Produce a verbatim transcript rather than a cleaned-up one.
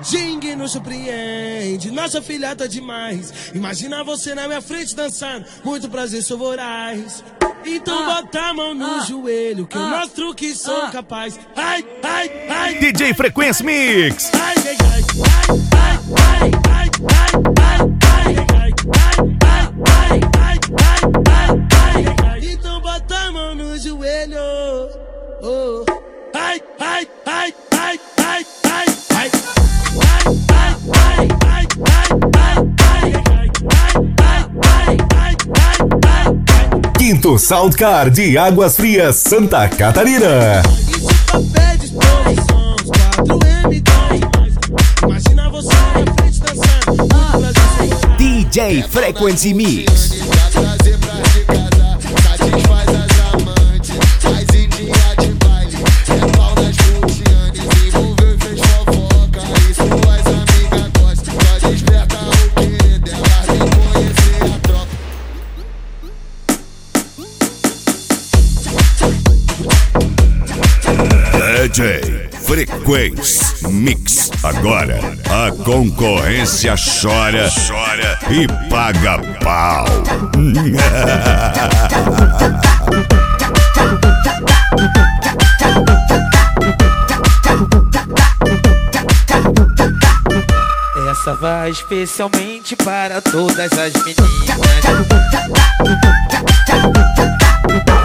Jingue nos surpreende, nossa filha tá demais. Imagina você na minha frente dançando, muito prazer, sou voraz. Então ah, bota a mão no ah, joelho, que ah, eu mostro que sou ah, capaz. Ai, ai, ai. D J Frequency Mix. Ai, ai, ai, ai, ai, ai, ai, ai, ai, ai, ai, ai, ai, ai. Então bota a mão no joelho. Oh. Ai, ai, ai, ai, ai, ai, ai. Quinto Soundcar de Águas Frias, Santa Catarina. D J Frequency Mix. D J Frequency Mix. Agora a concorrência chora, chora e paga pau. Essa vai especialmente para todas as meninas.